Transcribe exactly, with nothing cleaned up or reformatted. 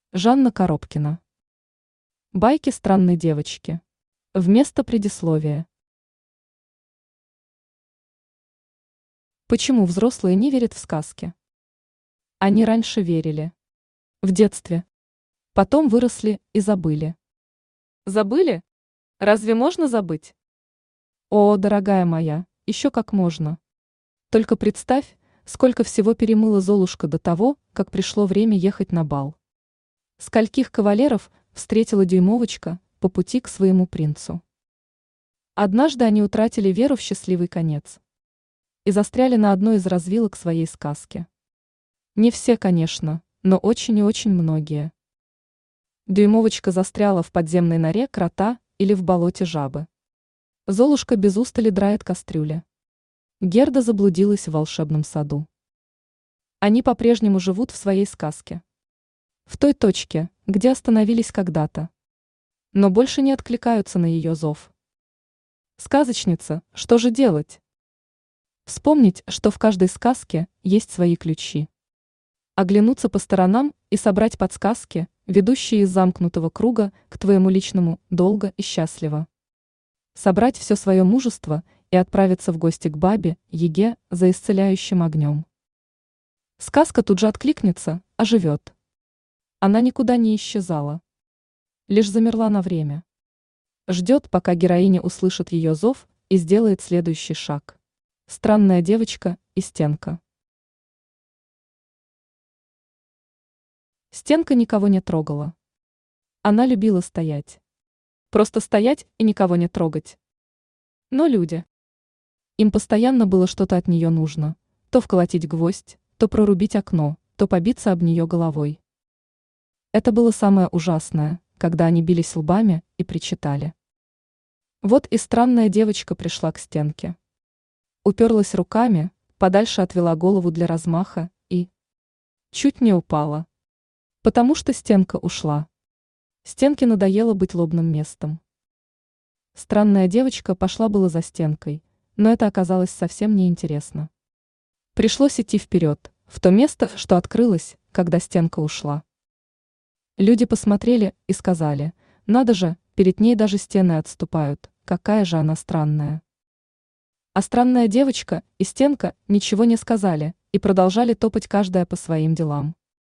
Жанна Коробкина. Байки странной девочки. Вместо предисловия. Почему взрослые не верят в сказки? Они раньше верили. В детстве. Потом выросли и забыли. Забыли? Разве можно забыть? О, дорогая моя, еще как можно. Только представь, сколько всего перемыла Золушка до того, как пришло время ехать на бал. Скольких кавалеров встретила Дюймовочка по пути к своему принцу. Однажды они утратили веру в счастливый конец и застряли на одной из развилок своей сказки. Не все, конечно, но очень и очень многие. Дюймовочка застряла в подземной норе крота или в болоте жабы. Золушка без устали драет кастрюли. Герда заблудилась в волшебном саду. Они по-прежнему живут в своей сказке. В той точке, где остановились когда-то. Но больше не откликаются на ее зов. Сказочница, что же делать? Вспомнить, что в каждой сказке есть свои ключи. Оглянуться по сторонам и собрать подсказки, ведущие из замкнутого круга к твоему личному долго и счастливо. Собрать все свое мужество и отправиться в гости к бабе Яге за исцеляющим огнем. Сказка тут же откликнется, оживет. Она никуда не исчезала. Лишь замерла на время. Ждет, пока героиня услышит ее зов и сделает следующий шаг. Странная девочка и Стенка. Стенка никого не трогала. Она любила стоять. Просто стоять и никого не трогать. Но люди. Им постоянно было что-то от нее нужно. То вколотить гвоздь, то прорубить окно, то побиться об нее головой. Это было самое ужасное, когда они бились лбами и причитали. Вот и странная девочка пришла к Стенке. Уперлась руками, подальше отвела голову для размаха и чуть не упала. Потому что Стенка ушла. Стенке надоело быть лобным местом. Странная девочка пошла было за Стенкой, но это оказалось совсем неинтересно. Пришлось идти вперед, в то место, что открылось, когда Стенка ушла. Люди посмотрели и сказали, надо же, перед ней даже стены отступают, какая же она странная. А странная девочка и Стенка ничего не сказали и продолжали топать каждая по своим делам.